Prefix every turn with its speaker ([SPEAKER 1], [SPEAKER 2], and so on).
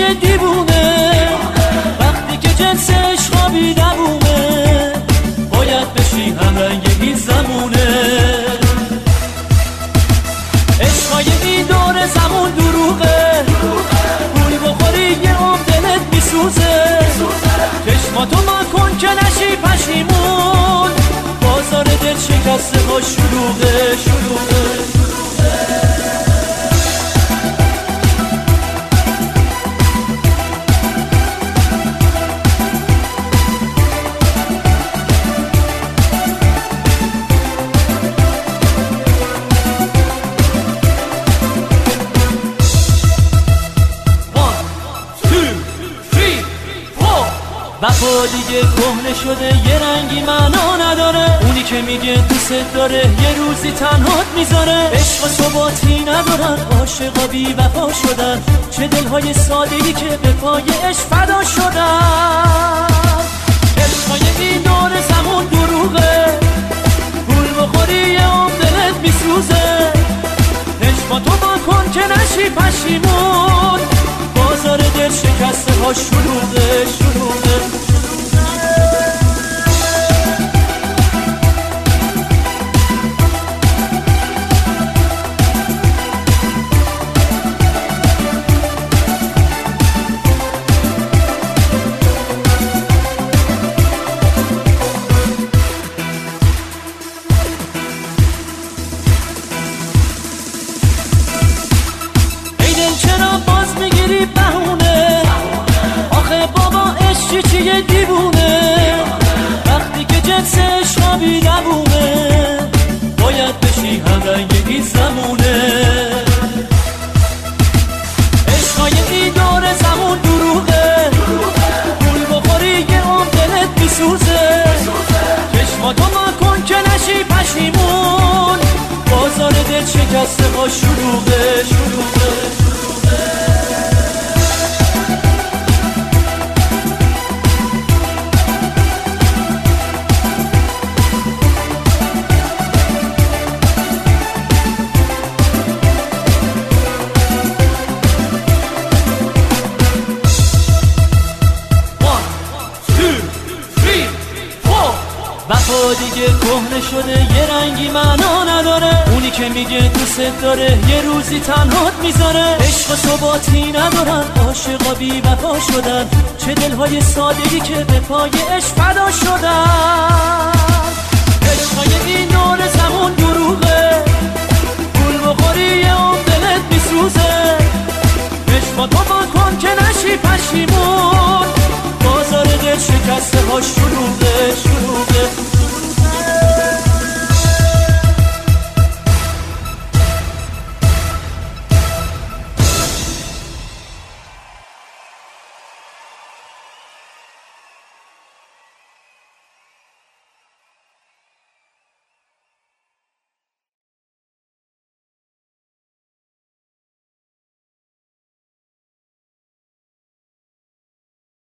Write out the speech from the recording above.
[SPEAKER 1] چیه دیوونه وقتی که جنس عشقابی نبونه باید بشی همرنگ این زمونه عشقای این دور زمون دروغه پول بخوری یه عمر دلت میسوزه چشماتو مکن که نشی پشیمون بازار دل شکسته ها شلوغه وفا دیگه کهنه شده یه رنگی معنا نداره اونی که میگه دوست داره یه روزی تنهات میذاره عشق و ثباتی ندارن عاشقا بی وفا شدن چه دلهای ساده‌ای که به پای عشق فدا شدن عشقای این دور زمون دروغه پول بخوری یه عمر دلت میسوزه چشماتو بکن که نشی پشیمون بازار دل شکسته ها شلوغه چرا باز میگیری بهونه آخه بابا عشقی چیه دیوونه وقتی که جنس عشقابی نبونه باید بشی همرنگ این زمونه عشقای این دور زمون دروغه پول بخوری یه عمر دلت میسوزه چشماتو مکن که نشی پشیمون بازار دل شکسته ها شلوغه وفا دیگه کهنه شده یه رنگی معنا نداره اونی که میگه دوست داره یه روزی تنهات میذاره عشق و ثباتی ندارن عاشقا بی وفا شدن چه دلهای ساده‌ای که به پای عشق فدا شدن عشقای این دور زمون دروغه پول بخوری یه عمر دلت میسوزه چشماتو بکن که نشی پشیمون بازار دل شکسته ها شلوغه